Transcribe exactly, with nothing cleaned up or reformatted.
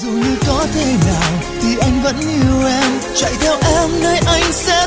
dù như có thế nào thì anh vẫn yêu em, chạy theo em nơi anh sẽ